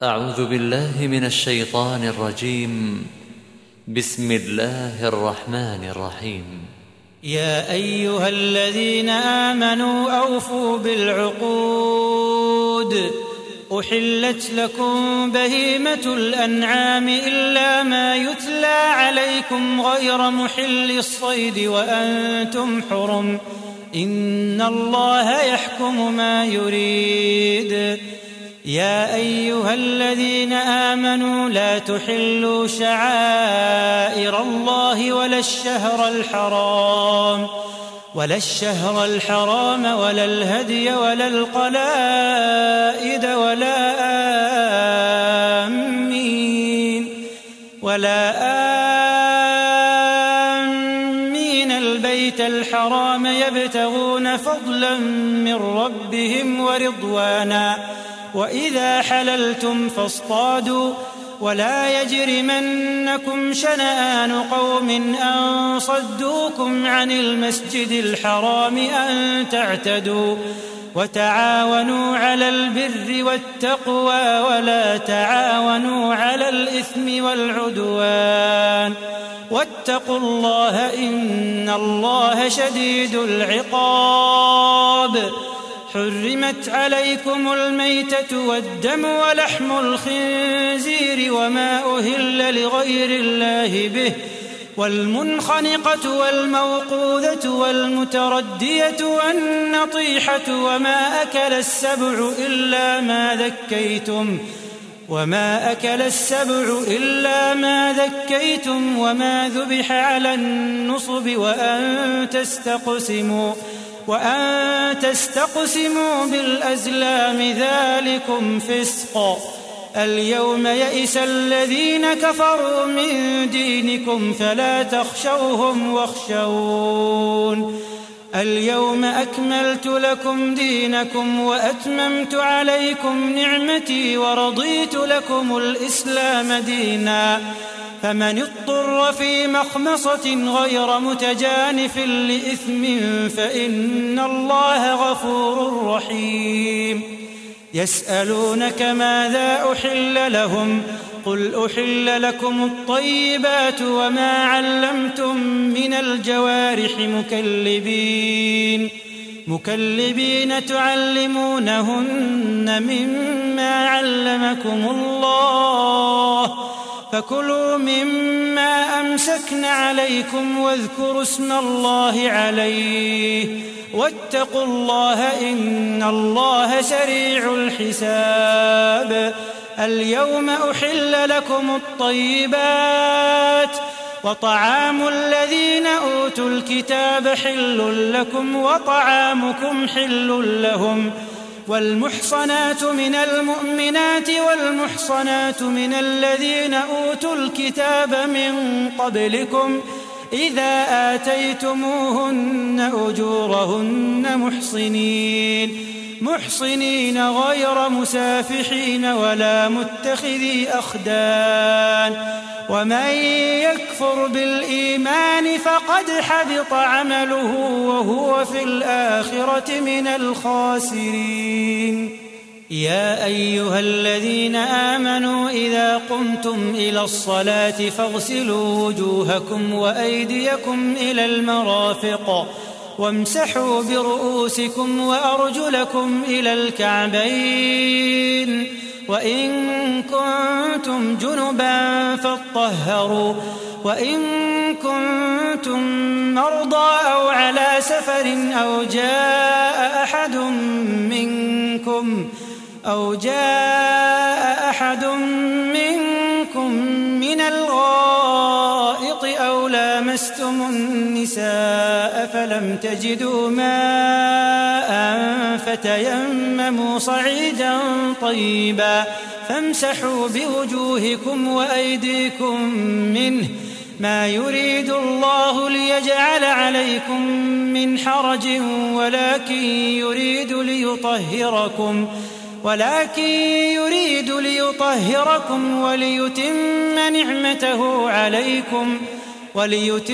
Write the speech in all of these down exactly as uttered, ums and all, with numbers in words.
أعوذ بالله من الشيطان الرجيم. بسم الله الرحمن الرحيم. يا أيها الذين آمنوا أوفوا بالعقود. أحلت لكم بهيمة الأنعام إلا ما يتلى عليكم غير محل الصيد وأنتم حرم، إن الله يحكم ما يريد. يا أيها الذين آمنوا لا تحلوا شعائر الله ولا الشهر الحرام ولا الشهر الحرام ولا الهدي ولا القلائد ولا آمين ولا آمين البيت الحرام يبتغون فضلا من ربهم ورضوانا، وإذا حللتم فاصطادوا، ولا يجرمنكم شنآن قوم أن صدوكم عن المسجد الحرام أن تعتدوا، وتعاونوا على البر والتقوى ولا تعاونوا على الإثم والعدوان، واتقوا الله إن الله شديد العقاب. حرمت عليكم الميتة والدم ولحم الخنزير وما أهل لغير الله به، والمنخنقة والموقوذة والمتردية والنطيحة وما أكل السبع إلا ما ذكيتم وما أكل السبع إلا ما ذكيتم وما ذبح على النصب وأن تستقسموا وأن تستقسموا بالأزلام ذلكم فسق. اليوم يئس الذين كفروا من دينكم فلا تخشوهم واخشون. اليوم أكملت لكم دينكم وأتممت عليكم نعمتي ورضيت لكم الإسلام دينا، فمن اضطر في مخمصة غير متجانف لإثم فإن الله غفور رحيم. يسألونك ماذا أحل لهم، قل أحل لكم الطيبات وما علمتم من الجوارح مكلبين مكلبين تعلمونهن مما علمكم الله، فكلوا مما أمسكن عليكم واذكروا اسم الله عليه، واتقوا الله إن الله سريع الحساب. اليوم أحل لكم الطيبات، وطعام الذين أوتوا الكتاب حل لكم وطعامكم حل لهم، والمحصنات من المؤمنات والمحصنات من الذين أوتوا الكتاب من قبلكم إذا آتيتموهن أجورهن محصنين محصنين غير مسافحين ولا متخذي أخدان، ومن يكفر بالإيمان فقد حبط عمله وهو في الآخرة من الخاسرين. يا أيها الذين آمنوا إذا قمتم إلى الصلاة فاغسلوا وجوهكم وأيديكم إلى المرافق وامسحوا برؤوسكم وأرجلكم إلى الكعبين، وإن كنتم جنبا فاطهروا، وإن كنتم مرضى أو على سفر أو جاء أحد منكم أو جاء أحد منكم من الغائط أو لامستم النساء فلم تجدوا ماء فتيمموا صعيدا طيبا فامسحوا بوجوهكم وأيديكم منه، ما يريد الله ليجعل عليكم من حرج ولكن يريد ليطهركم ولكن يريد ليطهركم وليتم نعمته عليكم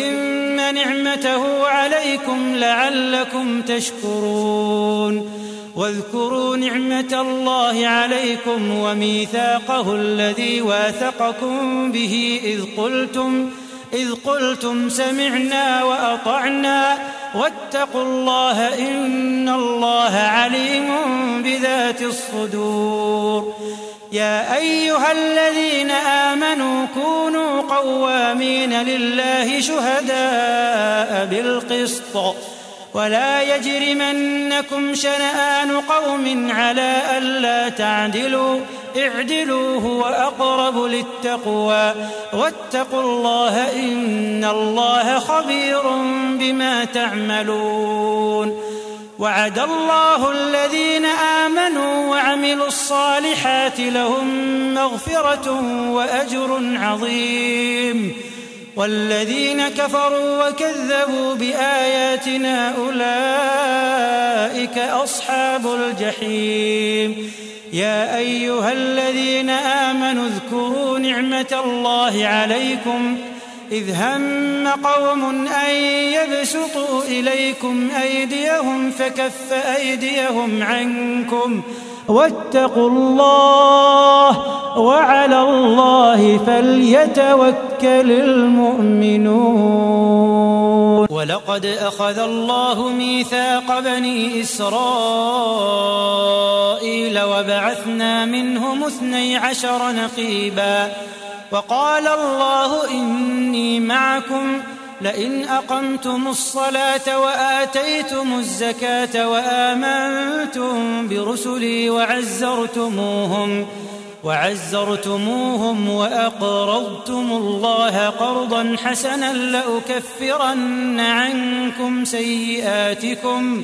وليتم نعمته عليكم لعلكم تشكرون. واذكروا نعمة الله عليكم وميثاقه الذي واثقكم به إذ قلتم إذ قلتم سمعنا وأطعنا واتقوا الله إن الله عليم بذات الصدور. يا أيها الذين آمنوا كونوا قوامين لله شهداء بالقسط ولا يجرمنكم شنآن قوم على ألا تعدلوا اعدلوا هو أقرب للتقوى واتقوا الله إن الله خبير بما تعملون. وعد الله الذين آمنوا وعملوا الصالحات لهم مغفرة وأجر عظيم والذين كفروا وكذبوا بآياتنا أولئك أصحاب الجحيم. يا أيها الذين آمنوا اذكروا نعمة الله عليكم إذ هم قوم أن يبسطوا إليكم أيديهم فكف أيديهم عنكم واتقوا الله وعلى الله فليتوكل المؤمنون. ولقد أخذ الله ميثاق بني إسرائيل وبعثنا منهم اثني عشر نقيبا وقال الله إني معكم لئن أقمتم الصلاة وآتيتم الزكاة وآمنتم برسلي وعزرتموهم وعزرتموهم وأقرضتم الله قرضا حسنا لأكفرن عنكم سيئاتكم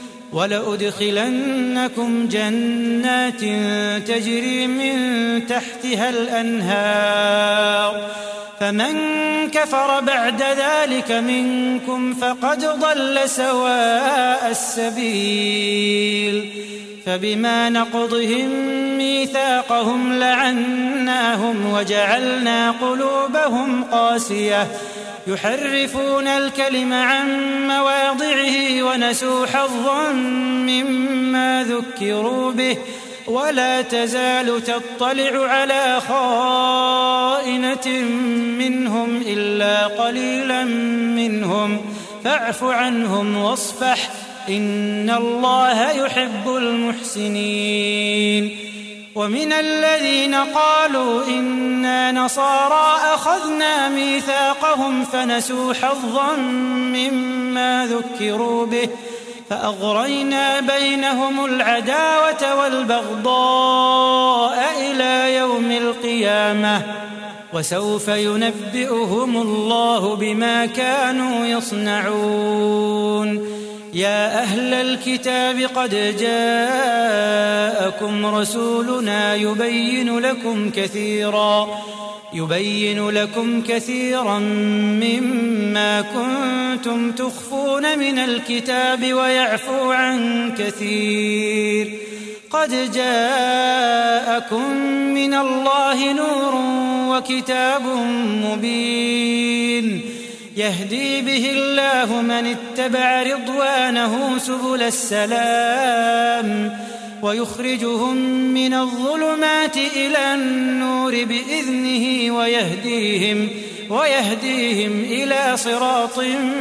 ولأدخلنكم جنات تجري من تحتها الأنهار فمن كفر بعد ذلك منكم فقد ضل سواء السبيل. فبما نقضهم ميثاقهم لعناهم وجعلنا قلوبهم قاسية يحرفون الكلم عن مواضعه ونسوا حظا مما ذكروا به ولا تزال تطلع على خائنة منهم إلا قليلا منهم فاعف عنهم واصفح إن الله يحب المحسنين. ومن الذين قالوا إنا نصارى أخذنا ميثاقهم فنسوا حظا مما ذكروا به فأغرينا بينهم العداوة والبغضاء إلى يوم القيامة وسوف ينبئهم الله بما كانوا يصنعون. يا أهل الكتاب قد جاءكم رسولنا يبين لكم كثيرا يبين لكم كثيرا مما كنتم تخفون من الكتاب ويعفو عن كثير. قد جاءكم من الله نور وكتاب مبين يهدي به الله من اتبع رضوانه سبل السلام ويخرجهم من الظلمات إلى النور بإذنه ويهديهم ويهديهم إلى صراط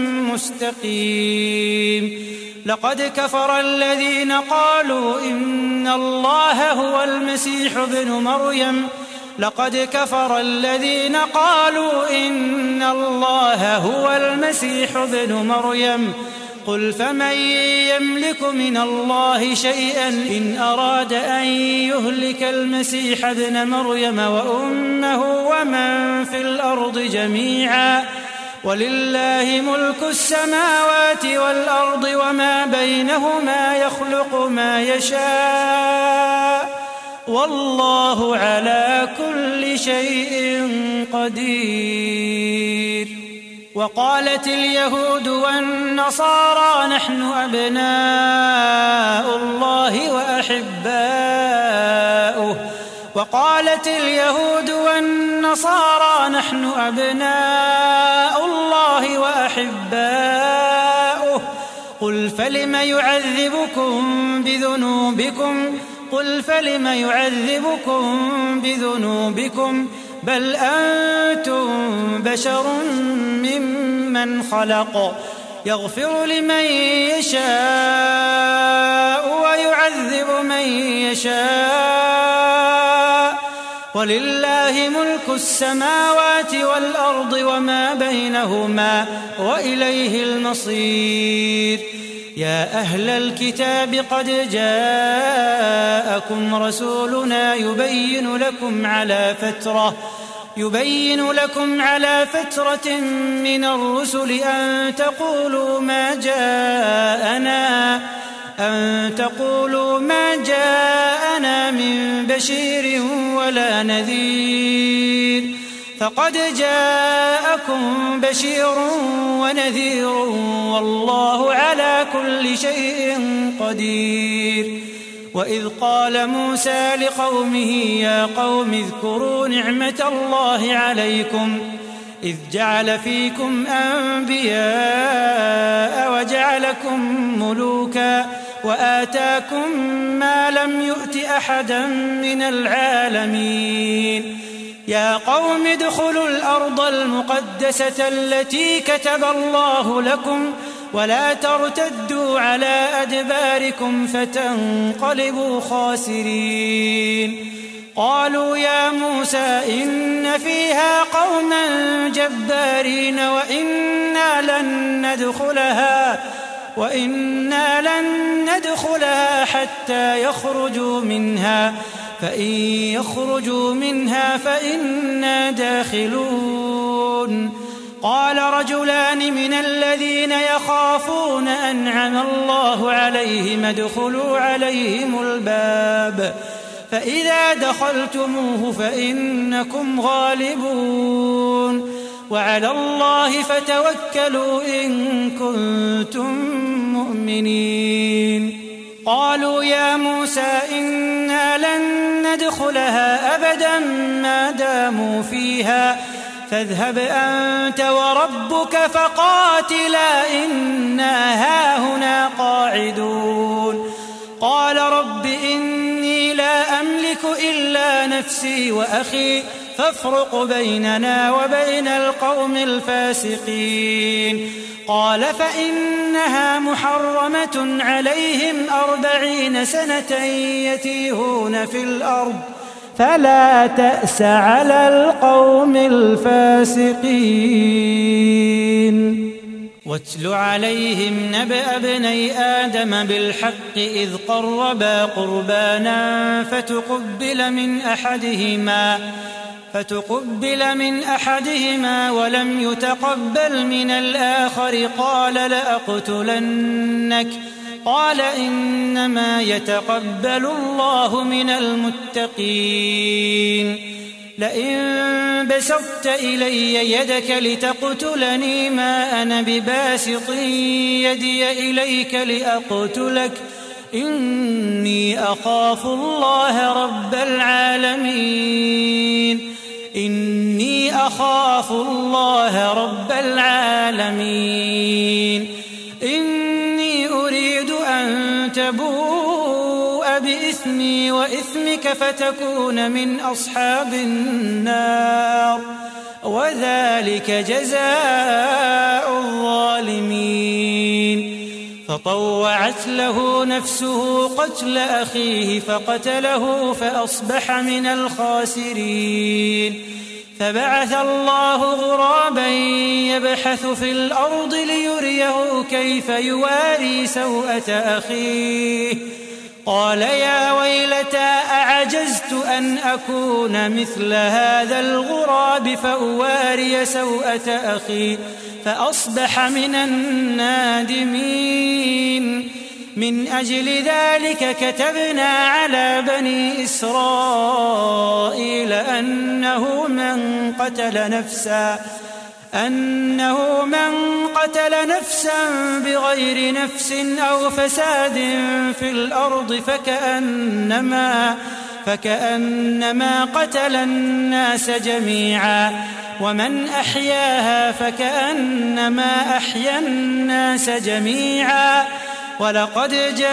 مستقيم. لقد كفر الذين قالوا إن الله هو المسيح ابن مريم لقد كفر الذين قالوا إن الله هو المسيح ابن مريم قل فمن يملك من الله شيئا إن أراد أن يهلك المسيح ابن مريم وأمه ومن في الأرض جميعا ولله ملك السماوات والأرض وما بينهما يخلق ما يشاء والله على كل شيء قدير. وقالت اليهود والنصارى نحن أبناء الله وأحباؤه وقالت اليهود والنصارى نحن أبناء الله وأحباؤه قل فلم يعذبكم بذنوبكم قل فلم يعذبكم بذنوبكم بل أنتم بشر ممن خلق يغفر لمن يشاء ويعذب من يشاء ولله ملك السماوات والأرض وما بينهما وإليه المصير. يا أهل الكتاب قد جاءكم رسولنا يبين لكم على فترة يبين لكم على فترة من الرسل أن تقولوا ما جاءنا أن تقولوا ما جاءنا من بشير ولا نذير فقد جاءكم بشير ونذير والله على كل شيء قدير. وإذ قال موسى لقومه يا قوم اذكروا نعمة الله عليكم إذ جعل فيكم أنبياء وجعلكم ملوكا وآتاكم ما لم يؤت أحدا من العالمين. يا قوم ادخلوا الأرض المقدسة التي كتب الله لكم ولا ترتدوا على أدباركم فتنقلبوا خاسرين. قالوا يا موسى إن فيها قوما جبارين وإنا لن ندخلها وإنا لن ندخلها حتى يخرجوا منها فإن يخرجوا منها فإنا داخلون. قال رجلان من الذين يخافون أنعم الله عليهم ادخلوا عليهم الباب فإذا دخلتموه فإنكم غالبون وعلى الله فتوكلوا إن كنتم مؤمنين. قالوا يا موسى إنا لن ندخلها أبدا ما داموا فيها فاذهب أنت وربك فقاتلا إنا هاهنا قاعدون. قال رب إني لا أملك إلا نفسي وأخي فافرق بيننا وبين القوم الفاسقين. قال فإنها محرمة عليهم أربعين سنة يتيهون في الأرض فلا تأس على القوم الفاسقين. واتل عليهم نبأ ابني آدم بالحق إذ قربا قربانا فتقبل من أحدهما فتقبل من أحدهما ولم يتقبل من الآخر قال لأقتلنك قال إنما يتقبل الله من المتقين. لئن بسطت إلي يدك لتقتلني ما أنا بباسط يدي إليك لأقتلك إني أخاف الله رب العالمين إني أخاف الله رب العالمين. إني أريد أن تبوء بإثمي وإثمك فتكون من أصحاب النار وذلك جزاء الظالمين. فطوعت له نفسه قتل أخيه فقتله فأصبح من الخاسرين. فبعث الله غرابا يبحث في الأرض ليريه كيف يواري سوءة أخيه قال يا ويلتى أعجزت أن أكون مثل هذا الغراب فأواري سوءة أخي فأصبح من النادمين. من أجل ذلك كتبنا على بني إسرائيل أنه من قتل نفسا أنه من قتل نفسا بغير نفس أو فساد في الأرض فكأنما فكأنما قتل الناس جميعا ومن أحياها فكأنما أحيا الناس جميعا ولقد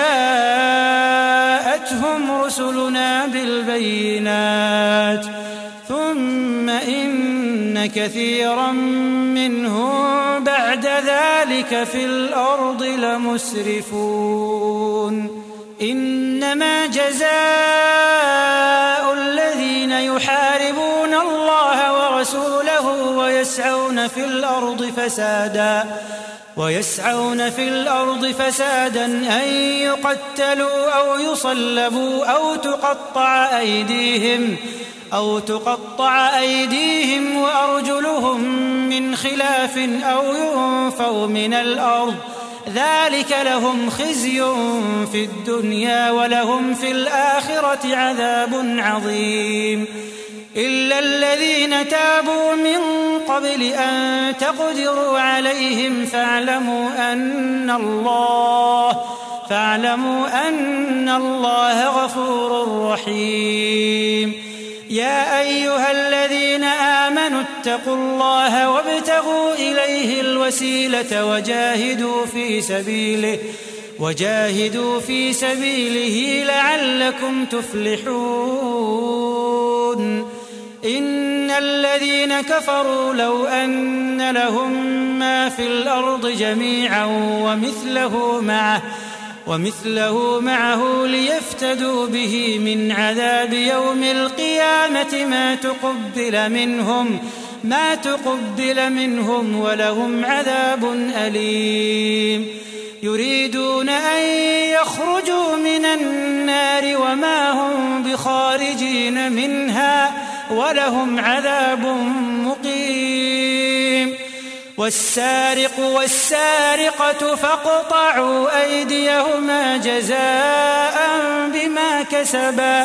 جاءتهم رسلنا بالبينات ثم إن كثيرا منهم بعد ذلك في الأرض لمسرفون إنما جزاء الذين يحاربون الله ورسوله ويسعون في الأرض فسادا ويسعون في الأرض فسادا أن يقتلوا أو يصلبوا أو تقطع أيديهم أو تقطع أيديهم وأرجلهم من خلاف أو ينفوا من الأرض ذلك لهم خزي في الدنيا ولهم في الآخرة عذاب عظيم إلا الذين تابوا من قبل أن تقدروا عليهم فاعلموا أن الله فاعلموا أن الله غفور رحيم يا أيها الذين آمنوا اتقوا الله وابتغوا إليه الوسيلة وجاهدوا في سبيله وجاهدوا في سبيله لعلكم تفلحون إن الذين كفروا لو أن لهم ما في الأرض جميعا ومثله معه ومثله معه ليفتدوا به من عذاب يوم القيامة ما تقبل منهم ما تقبل منهم ولهم عذاب أليم يريدون أن يخرجوا من النار وما هم بخارجين منها ولهم عذاب مقيم والسارق والسارقة فاقطعوا أيديهما جزاء بما كسبا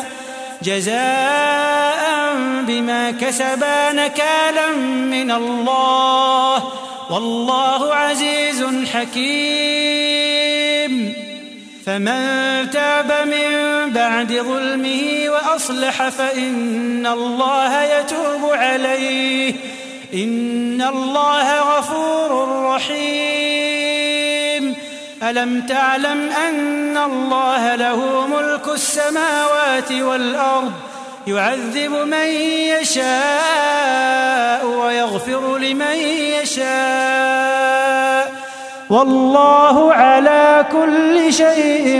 جزاء بما كسبا نكالا من الله والله عزيز حكيم فمن تاب من بعد ظلمه وأصلح فإن الله يتوب عليه إن الله غفور رحيم ألم تعلم أن الله له ملك السماوات والأرض يعذب من يشاء ويغفر لمن يشاء والله على كل شيء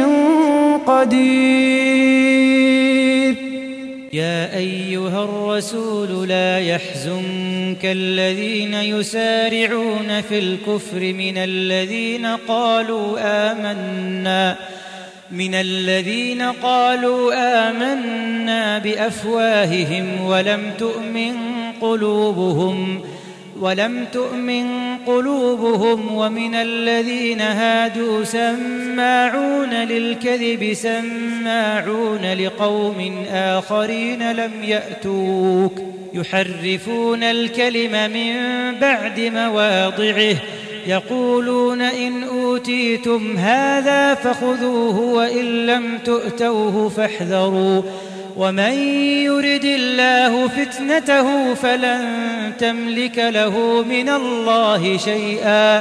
قدير يا أيها الرسول لا يحزنك الذين يسارعون في الكفر من الذين قالوا آمنا من الذين قالوا آمنا بأفواههم ولم تؤمن قلوبهم ولم تؤمن قلوبهم ومن الذين هادوا سماعون للكذب سماعون لقوم آخرين لم يأتوك يحرفون الكلم من بعد مواضعه يقولون إن أوتيتم هذا فخذوه وإن لم تؤتوه فاحذروا ومن يرد الله فتنته فلن تملك له من الله شيئا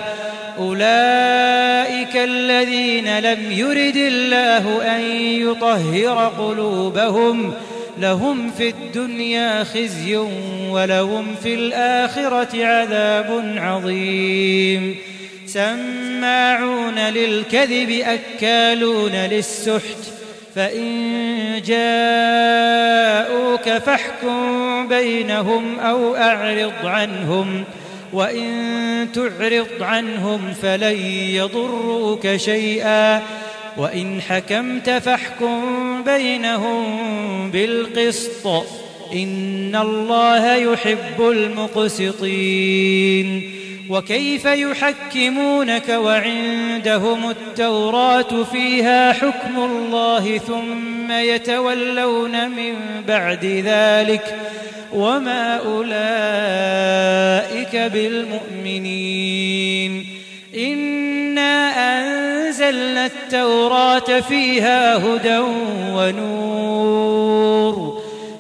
أولئك الذين لم يرد الله أن يطهر قلوبهم لهم في الدنيا خزي ولهم في الآخرة عذاب عظيم سماعون للكذب أكالون للسحت فإن جاءوك فاحكم بينهم أو أعرض عنهم وإن تعرض عنهم فلن يضروك شيئا وإن حكمت فاحكم بينهم بالقسط إن الله يحب المقسطين وكيف يحكمونك وعندهم التوراة فيها حكم الله ثم يتولون من بعد ذلك وما أولئك بالمؤمنين إنا أنزلنا التوراة فيها هدى ونور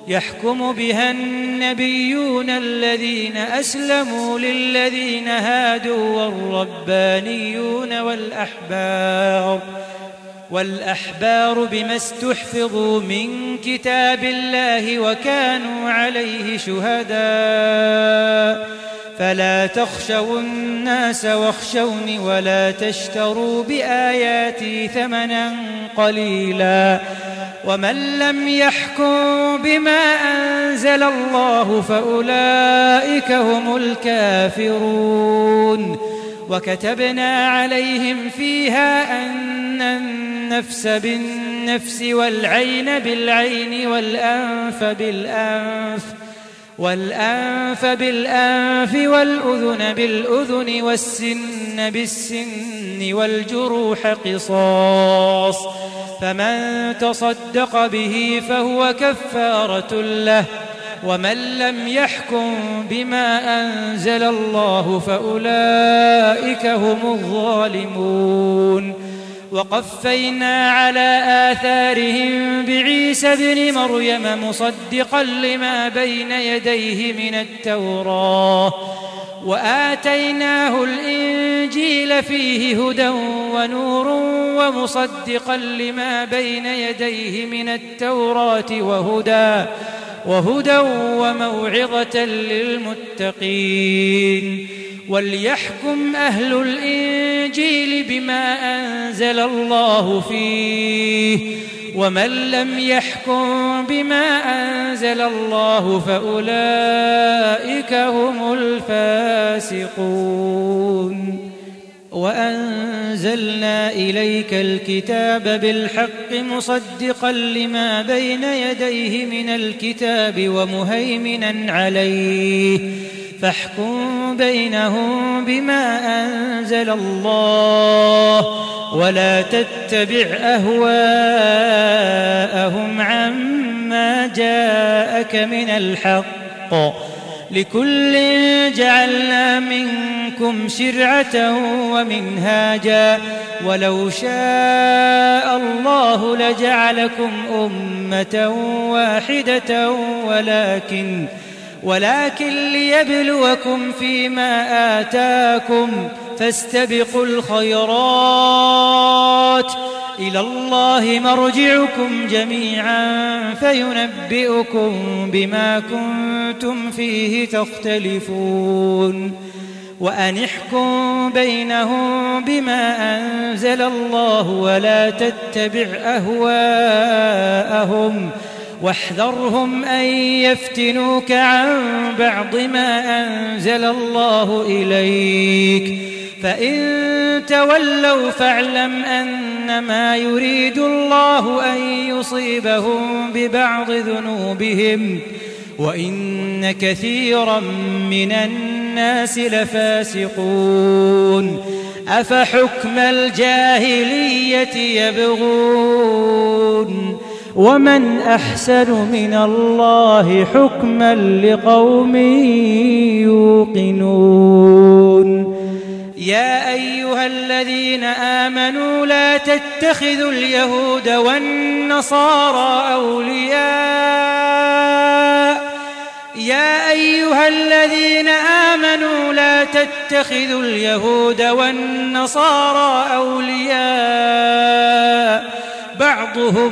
يحكم بها النبيون الذين أسلموا للذين هادوا والربانيون والأحبار والأحبار بما استحفظوا من كتاب الله وكانوا عليه شهداء فلا تخشوا الناس واخشوني ولا تشتروا بآياتي ثمنا قليلا ومن لم يحكم بما أنزل الله فأولئك هم الكافرون وكتبنا عليهم فيها أن النفس بالنفس والعين بالعين والأنف بالأنف والأنف بالأنف والأذن بالأذن والسن بالسن والجروح قصاص فمن تصدق به فهو كفارة له ومن لم يحكم بما أنزل الله فأولئك هم الظالمون وقفينا على آثارهم بعيسى ابن مريم مصدقا لما بين يديه من التوراة وآتيناه الإنجيل فيه هدى ونور ومصدقا لما بين يديه من التوراة وهدى وهدى وموعظة للمتقين وليحكم أهل الإنجيل بما أنزل الله فيه ومن لم يحكم بما أنزل الله فأولئك هم الفاسقون وأنزلنا إليك الكتاب بالحق مصدقا لما بين يديه من الكتاب ومهيمنا عليه فاحكم بينهم بما أنزل الله ولا تتبع أهواءهم عما جاءك من الحق لكل جعلنا منكم شرعة ومنهاجا ولو شاء الله لجعلكم أمة واحدة ولكن ولكن ليبلوكم فيما آتاكم فاستبقوا الخيرات إلى الله مرجعكم جميعا فينبئكم بما كنتم فيه تختلفون وأن احكم بينهم بما أنزل الله ولا تتبع أهواءهم واحذرهم أن يفتنوك عن بعض ما أنزل الله إليك فإن تولوا فاعلم أنما يريد الله أن يصيبهم ببعض ذنوبهم وإن كثيرا من الناس لفاسقون أفحكم الجاهلية يبغون ومن أحسن من الله حكما لقوم يوقنون يا أيها الذين آمنوا لا تتخذوا اليهود والنصارى أولياء يا أيها الذين آمنوا لا تتخذوا اليهود والنصارى أولياء بعضهم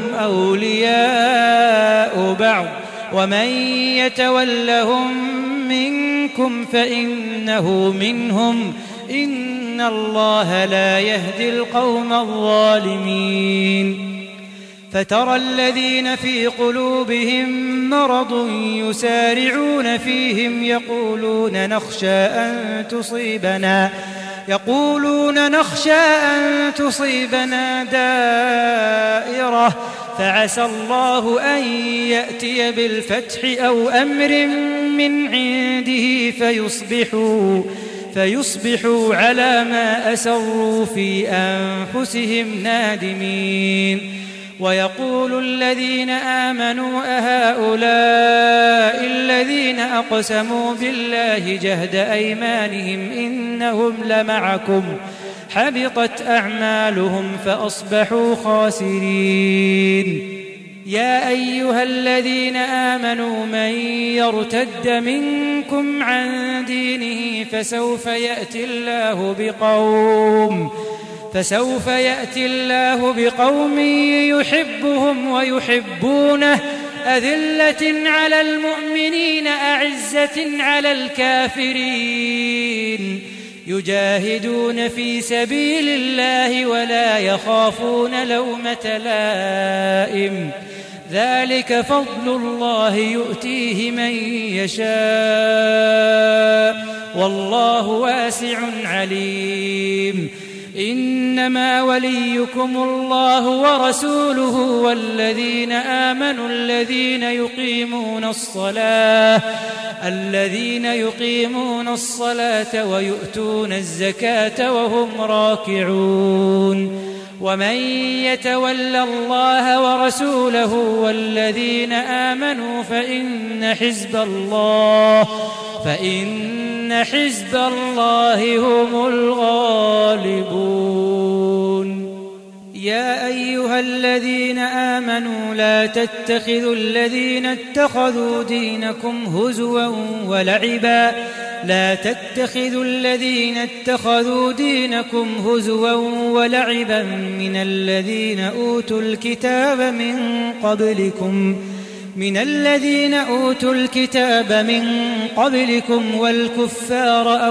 أولياء بعض ومن يتولهم منكم فإنه منهم إن الله لا يهدي القوم الظالمين فترى الذين في قلوبهم مرض يسارعون فيهم يقولون نخشى أن تصيبنا يقولون نخشى أن تصيبنا دائرة فعسى الله أن يأتي بالفتح أو أمر من عنده فيصبحوا فيصبحوا على ما أسروا في أنفسهم نادمين ويقول الذين آمنوا أهؤلاء الذين أقسموا بالله جهد أيمانهم إنهم لمعكم حبطت أعمالهم فأصبحوا خاسرين يا أيها الذين آمنوا من يرتد منكم عن دينه فسوف يأتي الله بقوم فسوف يأتي الله بقوم يحبهم ويحبونه أذلة على المؤمنين أعزة على الكافرين يجاهدون في سبيل الله ولا يخافون لومة لائم ذلك فضل الله يؤتيه من يشاء والله واسع عليم إنما وليكم الله ورسوله والذين آمنوا الذين يقيمون الصلاة الذين يقيمون الصلاة ويؤتون الزكاة وهم راكعون ومن يتول الله ورسوله والذين آمنوا فإن حزب الله فإن حزب الله هم الغالبون يا أيها الذين آمنوا لا تتخذوا الذين اتخذوا دينكم هزوا ولعبا لا تتخذوا الذين اتخذوا دينكم هزوا ولعبا من الذين أوتوا الكتاب من قبلكم من الذين أوتوا الكتاب من قبلكم والكفار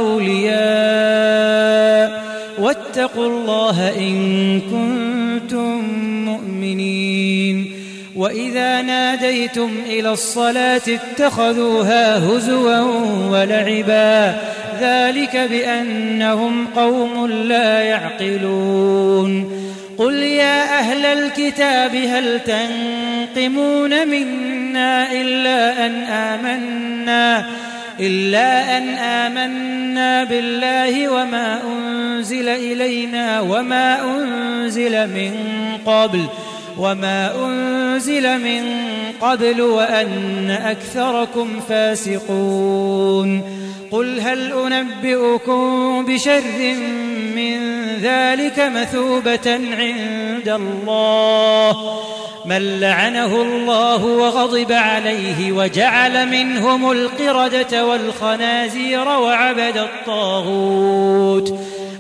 أولياء واتقوا الله إن كنتم مؤمنين وإذا ناديتم إلى الصلاة اتخذوها هزوا ولعبا ذلك بأنهم قوم لا يعقلون قل يا أهل الكتاب هل تنقمون منا إلا أن آمنا إلا أن آمنا بالله وما أنزل إلينا وما أنزل من قبل وما أنزل من قبل وأن أكثركم فاسقون قل هل أنبئكم بشر من ذلك مثوبة عند الله من لعنه الله وغضب عليه وجعل منهم القردة والخنازير وعبد الطاغوت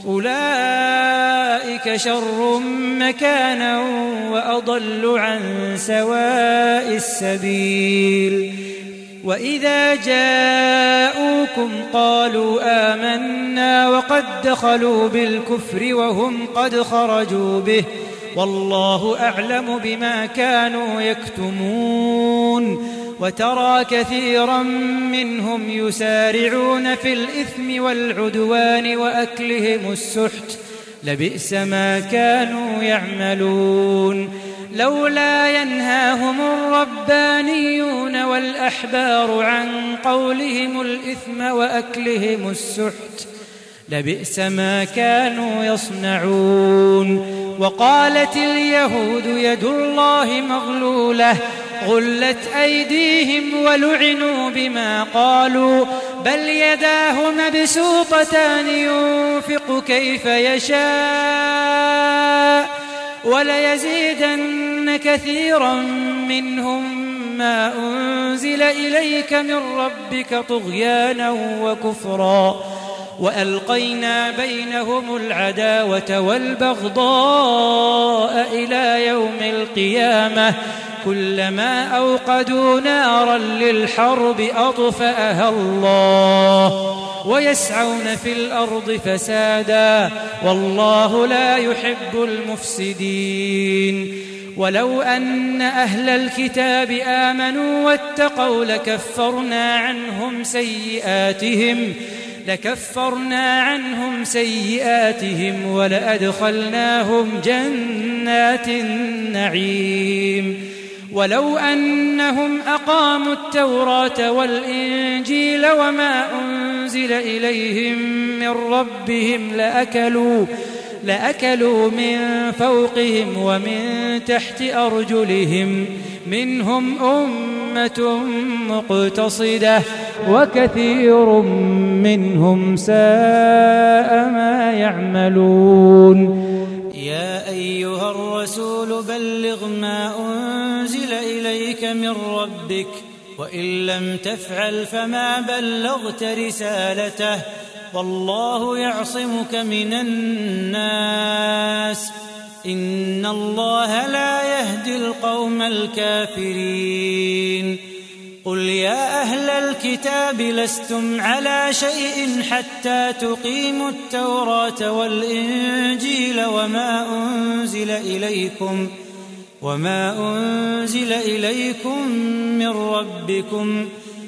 أولئك شر مكانا وأضل عن سواء السبيل وإذا جاءوكم قالوا آمنا وقد دخلوا بالكفر وهم قد خرجوا به والله أعلم بما كانوا يكتمون وترى كثيرا منهم يسارعون في الإثم والعدوان وأكلهم السحت لبئس ما كانوا يعملون لولا ينهاهم الربانيون والأحبار عن قولهم الإثم وأكلهم السحت لبئس ما كانوا يصنعون وقالت اليهود يد الله مغلولة غلت أيديهم ولعنوا بما قالوا بل يداه مبسوطتان ينفق كيف يشاء وليزيدن كثيرا منهم ما أنزل إليك من ربك طغيانا وكفرا وألقينا بينهم العداوة والبغضاء إلى يوم القيامة كلما أوقدوا نارا للحرب أطفأها الله ويسعون في الأرض فسادا والله لا يحب المفسدين ولو أن أهل الكتاب آمنوا واتقوا لكفرنا عنهم سيئاتهم لكفرنا عنهم سيئاتهم ولأدخلناهم جنات النعيم ولو أنهم أقاموا التوراة والإنجيل وما أنزل إليهم من ربهم لأكلوا لأكلوا من فوقهم ومن تحت أرجلهم منهم أمة مقتصدة وكثير منهم ساء ما يعملون يا أيها الرسول بلغ ما أنزل إليك من ربك وإن لم تفعل فما بلغت رسالته والله يعصمك من الناس إن الله لا يهدي القوم الكافرين قل يا أهل الكتاب لستم على شيء حتى تقيموا التوراة والإنجيل وما أنزل إليكم وما أنزل إليكم من ربكم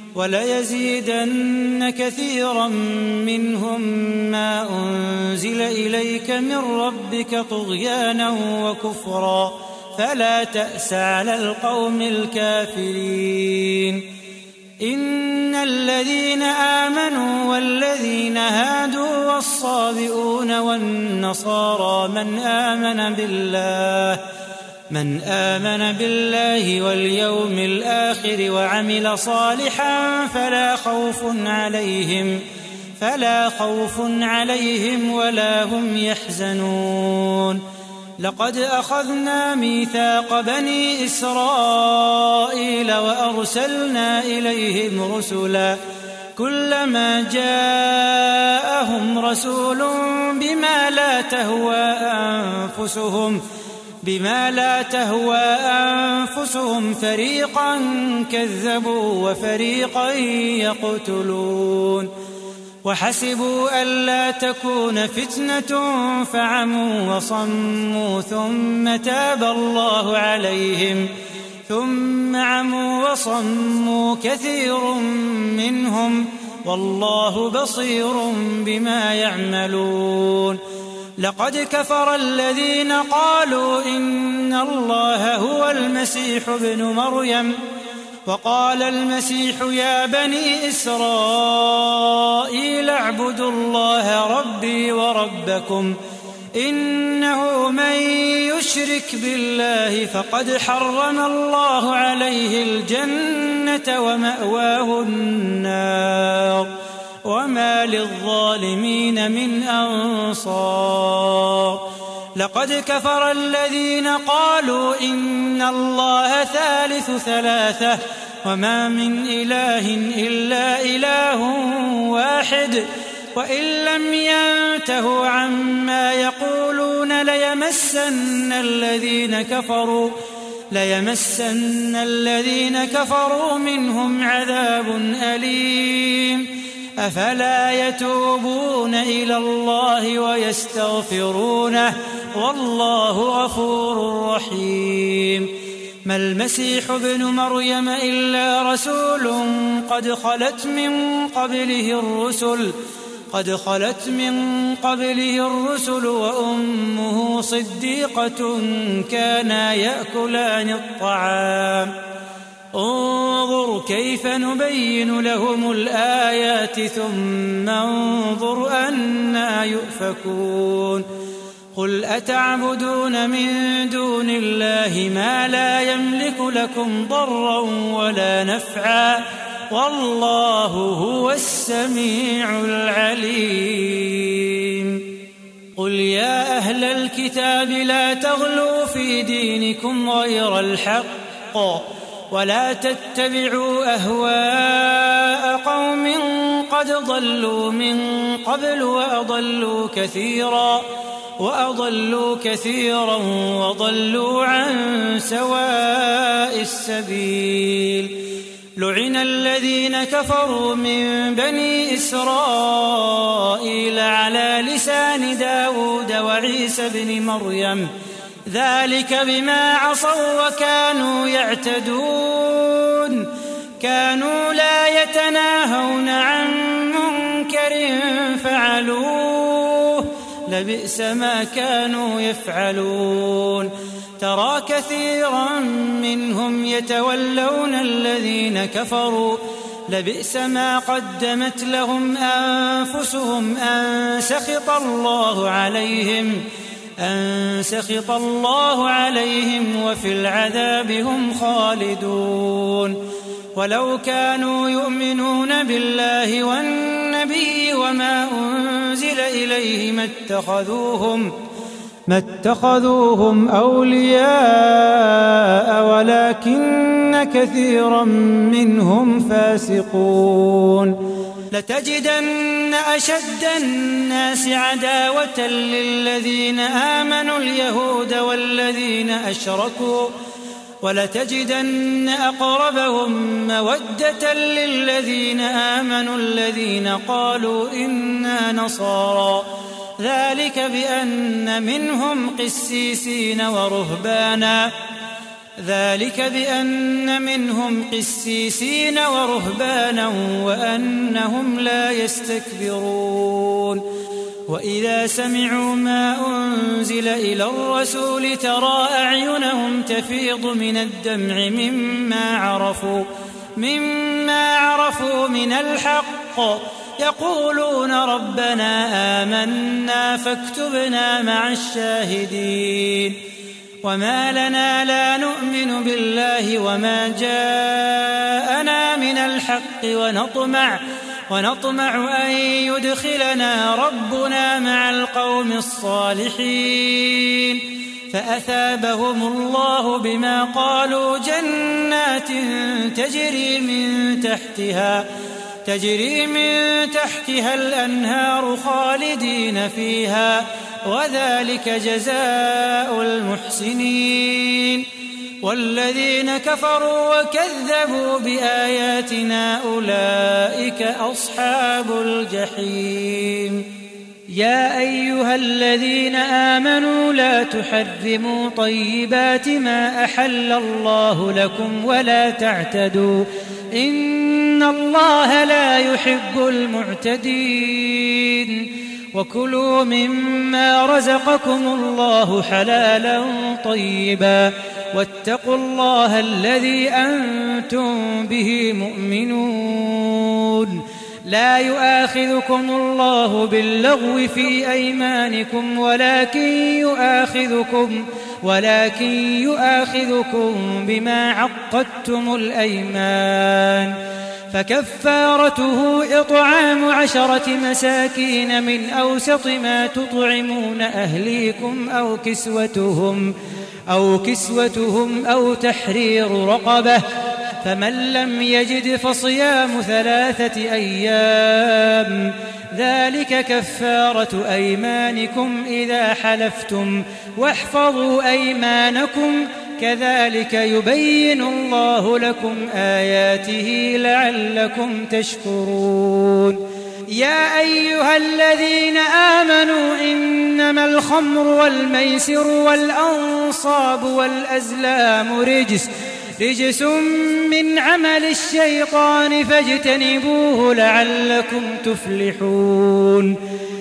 وليزيدن كثيرا منهم ما أنزل إليك من ربك طغيانا وكفرا فلا تأس على القوم الكافرين إن الذين آمنوا والذين هادوا والصابئون والنصارى من آمن بالله من آمن بالله واليوم الآخر وعمل صالحا فلا خوف عليهم فلا خوف عليهم ولا هم يحزنون لقد أخذنا ميثاق بني إسرائيل وأرسلنا إليهم رسلا كلما جاءهم رسول بما لا تهوى أنفسهم بما لا تهوى أنفسهم فريقا كذبوا وفريقا يقتلون وحسبوا ألا تكون فتنة فعموا وصموا ثم تاب الله عليهم ثم عموا وصموا كثير منهم والله بصير بما يعملون لقد كفر الذين قالوا إن الله هو المسيح ابن مريم وقال المسيح يا بني إسرائيل اعبدوا الله ربي وربكم إنه من يشرك بالله فقد حرم الله عليه الجنة ومأواه النار وما للظالمين من أنصار لقد كفر الذين قالوا إن الله ثالث ثلاثة وما من إله إلا إله واحد وإن لم ينتهوا عما يقولون ليمسن الذين كفروا ليمسن الذين كفروا منهم عذاب أليم أفلا يتوبون إلى الله ويستغفرونه والله غفور رحيم ما المسيح ابن مريم إلا رسول قد خلت من قبله الرسل قد خلت من قبله الرسل وأمه صديقة كانا يأكلان الطعام انظر كيف نبين لهم الآيات ثم انظر أنى يؤفكون قل أتعبدون من دون الله ما لا يملك لكم ضرا ولا نفعا والله هو السميع العليم قل يا أهل الكتاب لا تغلوا في دينكم غير الحق ولا تتبعوا أهواء قوم قد ضلوا من قبل وأضلوا كثيرا وأضلوا كثيرا وضلوا عن سواء السبيل لعن الذين كفروا من بني إسرائيل على لسان داود وعيسى بن مريم ذلك بما عصوا وكانوا يعتدون كانوا لا يتناهون عن منكر فعلوه لبئس ما كانوا يفعلون ترى كثيرا منهم يتولون الذين كفروا لبئس ما قدمت لهم أنفسهم أن سخط الله عليهم أن سخط الله عليهم وفي العذاب هم خالدون ولو كانوا يؤمنون بالله والنبي وما أنزل إليه ما اتخذوهم ما اتخذوهم أولياء ولكن كثيرا منهم فاسقون لتجدن أشد الناس عداوة للذين آمنوا اليهود والذين أشركوا ولتجدن أقربهم مودة للذين آمنوا الذين قالوا إنا نصارى ذلك بأن منهم قسيسين ورهبانا ذلك بأن منهم قسيسين ورهبانا وأنهم لا يستكبرون وإذا سمعوا ما أنزل إلى الرسول ترى أعينهم تفيض من الدمع مما عرفوا مما عرفوا من الحق يقولون ربنا آمنا فاكتبنا مع الشاهدين وما لنا لا نؤمن بالله وما جاءنا من الحق ونطمع ونطمع أن يدخلنا ربنا مع القوم الصالحين فأثابهم الله بما قالوا جنات تجري من تحتها تجري من تحتها الأنهار خالدين فيها وذلك جزاء المحسنين والذين كفروا وكذبوا بآياتنا أولئك أصحاب الجحيم يا أيها الذين آمنوا لا تحرموا طيبات ما أحل الله لكم ولا تعتدوا إن الله لا يحب المعتدين وكلوا مما رزقكم الله حلالا طيبا واتقوا الله الذي أنتم به مؤمنون لا يؤاخذكم الله باللغو في أيمانكم ولكن يؤاخذكم ولكن يؤاخذكم بما عقدتم الأيمان فكفارته إطعام عشرة مساكين من أوسط ما تطعمون أهليكم أو كسوتهم أو كسوتهم أو تحرير رقبة فمن لم يجد فصيام ثلاثة أيام ذلك كفارة أيمانكم إذا حلفتم واحفظوا أيمانكم كذلك يبين الله لكم آياته لعلكم تشكرون يا أيها الذين آمنوا إنما الخمر والميسر والأنصاب والأزلام رجس رجس من عمل الشيطان فاجتنبوه لعلكم تفلحون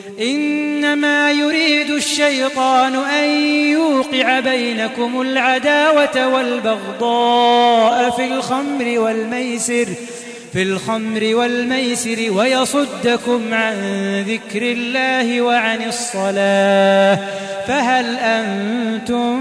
إنما يريد الشيطان أن يوقع بينكم العداوة والبغضاء في الخمر والميسر في الخمر والميسر ويصدكم عن ذكر الله وعن الصلاة فهل أنتم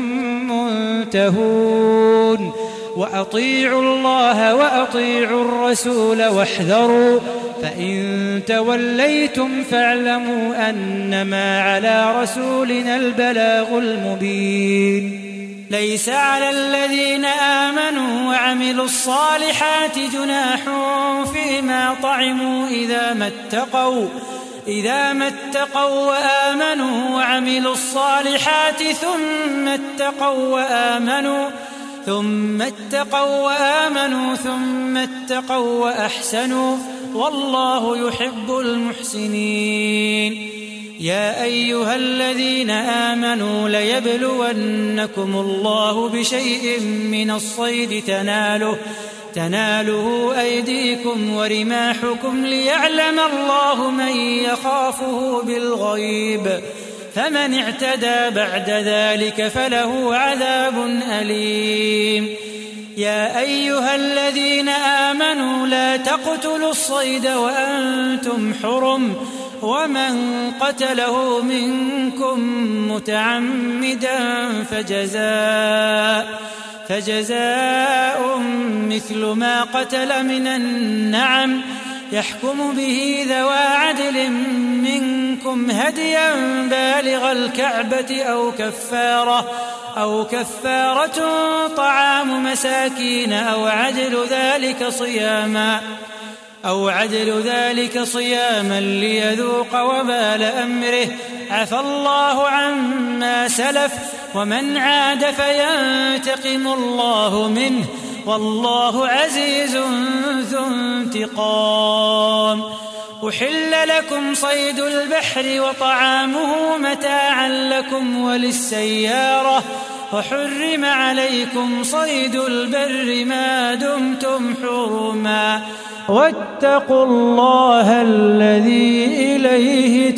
منتهون وأطيعوا الله وأطيعوا الرسول واحذروا فإن توليتم فاعلموا أنما على رسولنا البلاغ المبين ليس على الذين آمنوا وعملوا الصالحات جناح فيما طعموا إذا ما اتقوا إذا ما اتقوا وآمنوا وعملوا الصالحات ثم اتقوا وآمنوا ثم اتقوا وآمنوا ثم اتقوا وأحسنوا والله يحب المحسنين يا أيها الذين آمنوا ليبلونكم الله بشيء من الصيد تناله تناله أيديكم ورماحكم ليعلم الله من يخافه بالغيب فمن اعتدى بعد ذلك فله عذاب أليم يا أيها الذين آمنوا لا تقتلوا الصيد وأنتم حرم ومن قتله منكم متعمدا فجزاء فجزاء مثل ما قتل من النعم يحكم به ذوى عدل منكم هديا بالغ الكعبة أو كفارة أو كفارة طعام مساكين أو عدل ذلك صياما أو عدل ذلك صياما ليذوق وبال أمره. عفى الله عما سلف ومن عاد فينتقم الله منه والله عزيز ذو انتقام. أحل لكم صيد البحر وطعامه متاعا لكم وللسيارة وحرم عليكم صيد البر ما دمتم حرما واتقوا الله الذي إليه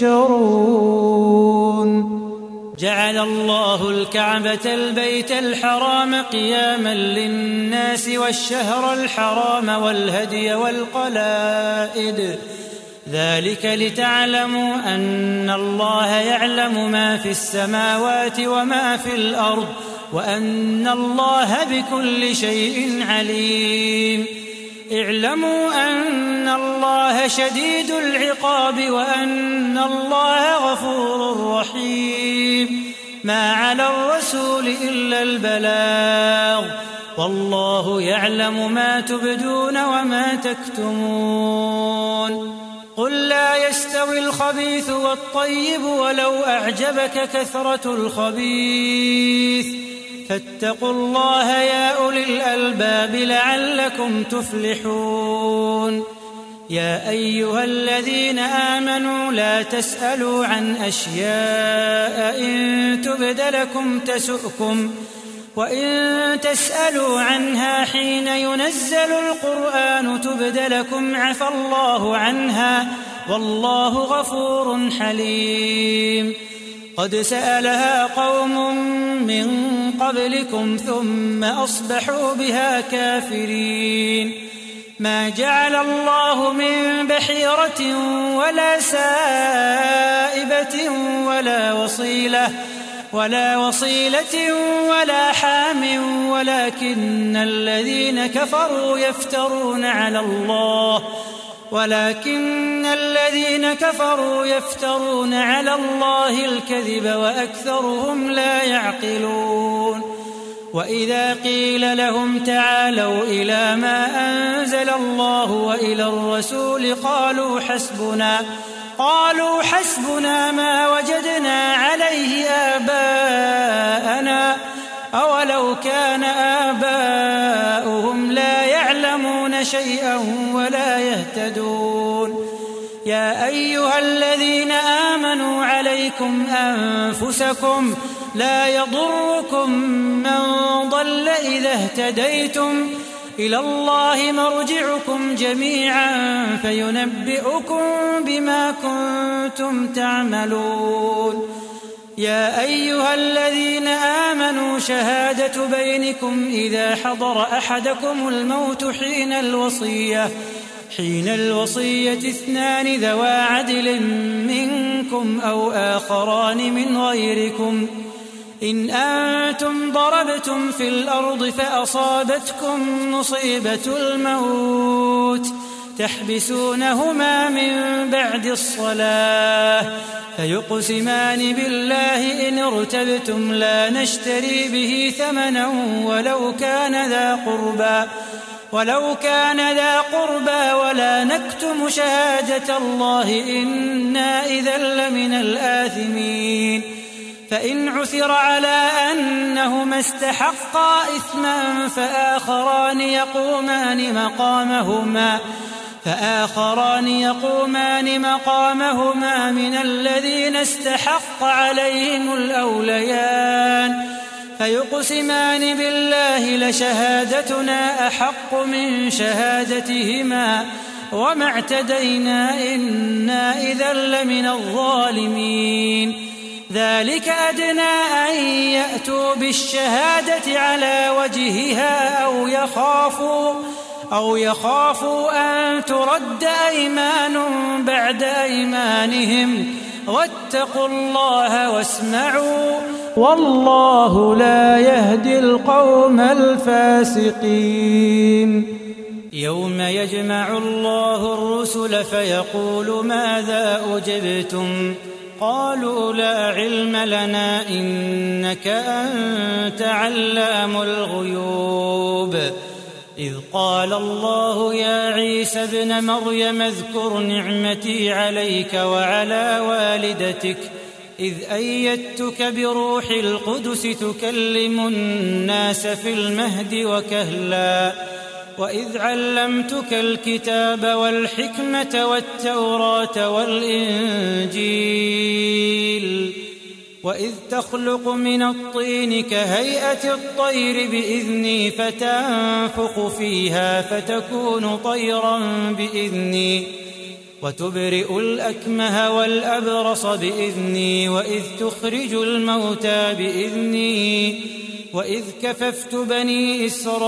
تحشرون. جعل الله الكعبة البيت الحرام قياما للناس والشهر الحرام والهدي والقلائد ذلك لتعلموا أن الله يعلم ما في السماوات وما في الأرض وأن الله بكل شيء عليم. اعلموا أن الله شديد العقاب وأن الله غفور رحيم. ما على الرسول إلا البلاغ والله يعلم ما تبدون وما تكتمون. قل لا يستوي الخبيث والطيب ولو أعجبك كثرة الخبيث فاتقوا الله يا أولي الألباب لعلكم تفلحون. يا أيها الذين آمنوا لا تسألوا عن أشياء إن تبد لكم تسؤكم وإن تسألوا عنها حين ينزل القرآن تبد لكم عفى الله عنها والله غفور حليم. قد سألها قوم من قبلكم ثم أصبحوا بها كافرين. ما جعل الله من بحيرة ولا سائبة ولا وصيلة ولا وصيلة ولا حام ولكن الذين كفروا يفترون على الله ولكن الذين كفروا يفترون على الله الكذب وأكثرهم لا يعقلون. وإذا قيل لهم تعالوا إلى ما أنزل الله وإلى الرسول قالوا حسبنا قالوا حسبنا ما وجدنا عليه آباءنا أولو كان آباؤهم لا يعلمون شيئا ولا يهتدون. يا أيها الذين آمنوا عليكم أنفسكم لا يضركم من ضل إذا اهتديتم إلى الله مرجعكم جميعا فينبئكم بما كنتم تعملون. يا أيها الذين آمنوا شهادة بينكم إذا حضر أحدكم الموت حين الوصية حين الوصية اثنان ذوى عدل منكم أو آخران من غيركم إن أنتم ضربتم في الأرض فأصابتكم مصيبة الموت تحبسونهما من بعد الصلاة فيقسمان بالله إن ارتبتم لا نشتري به ثمنا ولو كان ذا قربى ولو كان ذا قربى ولا نكتم شهادة الله إنا إذا لمن الآثمين. فإن عثر على أنهما استحقا إثما فآخران يقومان مقامهما فآخران يقومان مقامهما من الذين استحق عليهم الأوليان فيقسمان بالله لشهادتنا أحق من شهادتهما وما اعتدينا إنا إذا لمن الظالمين. ذلك أدنى أن يأتوا بالشهادة على وجهها أو يخافوا أو يخافوا أن ترد أيمان بعد أيمانهم واتقوا الله واسمعوا والله لا يهدي القوم الفاسقين. يوم يجمع الله الرسل فيقول ماذا أجبتم قالوا لا علم لنا إنك أنت علام الغيوب إذ قال الله يا عيسى ابن مريم اذكر نعمتي عليك وعلى والدتك إذ أيدتك بروح القدس تكلم الناس في المهد وكهلا وإذ علمتك الكتاب والحكمة والتوراة والإنجيل وإذ تخلق من الطين كهيئة الطير بإذني فتنفخ فيها فتكون طيرا بإذني وتبرئ الأكمه والأبرص بإذني وإذ تخرج الموتى بإذني وإذ كففت بني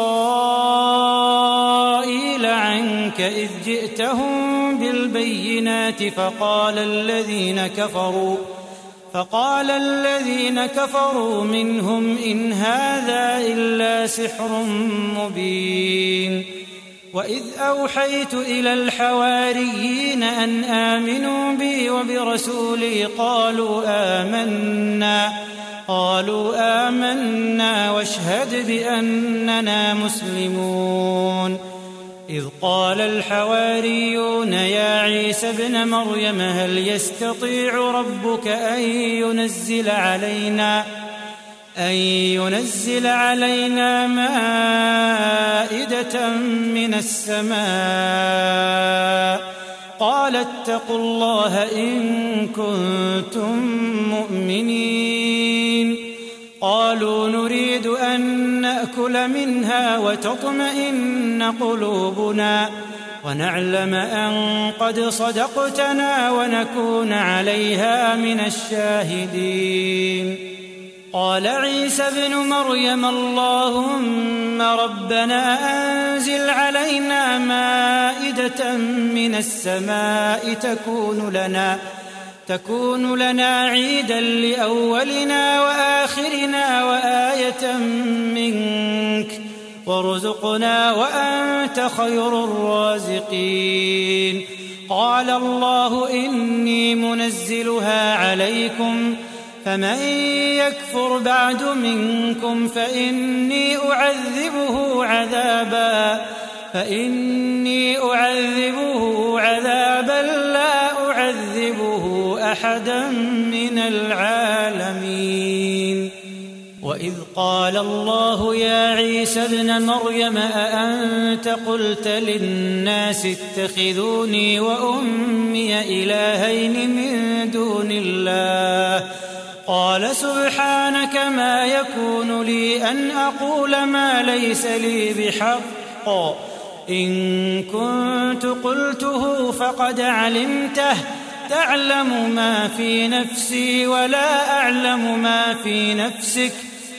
إسرائيل عنك إذ جئتهم بالبينات فقال الذين كفروا فقال الذين كفروا منهم إن هذا إلا سحر مبين وإذ أوحيت إلى الحواريين أن آمنوا بي وبرسولي قالوا آمنا قالوا آمنا واشهد بأننا مسلمون إذ قال الحواريون يا عيسى ابن مريم هل يستطيع ربك أن ينزل علينا أن ينزل علينا مائدة من السماء قال اتقوا الله إن كنتم مؤمنين قالوا نريد أن نأكل منها وتطمئن قلوبنا ونعلم أن قد صدقتنا ونكون عليها من الشاهدين قال عيسى ابن مريم اللهم ربنا أنزل علينا مائدة من السماء تكون لنا تكون لنا عيدا لأولنا وآخرنا وآية منك وارزقنا وأنت خير الرازقين قال الله إني منزلها عليكم فمن يكفر بعد منكم فإني أعذبه عذابا فإني أعذبه عذابا لا أعذبه أحدا من العالمين وإذ قال الله يا عيسى ابن مريم أأنت قلت للناس اتخذوني وأمي إلهين من دون الله قال سبحانك ما يكون لي أن أقول ما ليس لي بحق إن كنت قلته فقد علمته تعلم ما في نفسي ولا أعلم ما في نفسك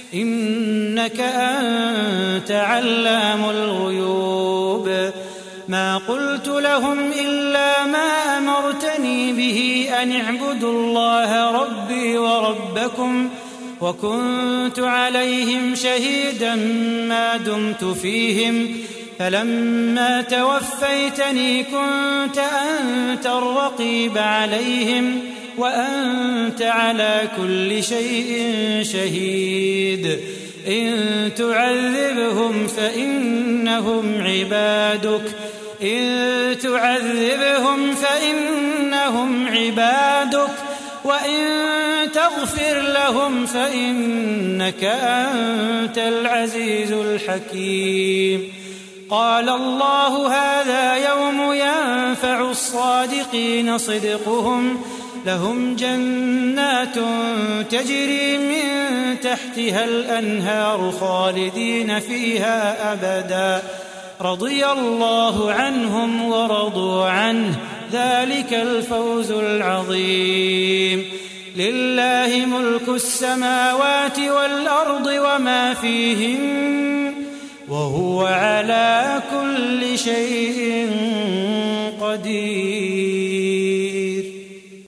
إنك أنت علام الغيوب ما قلت لهم إلا ما أمرتني به أن اعبدوا الله ربي وربكم وكنت عليهم شهيدا ما دمت فيهم فلما توفيتني كنت أنت الرقيب عليهم وأنت على كل شيء شهيد إن تعذبهم فإنهم عبادك إن تعذبهم فإنهم عبادك وإن تغفر لهم فإنك أنت العزيز الحكيم قال الله هذا يوم ينفع الصادقين صدقهم لهم جنات تجري من تحتها الأنهار خالدين فيها أبدا رضي الله عنهم ورضوا عنه ذلك الفوز العظيم لله ملك السماوات والأرض وما فيهن وهو على كل شيء قدير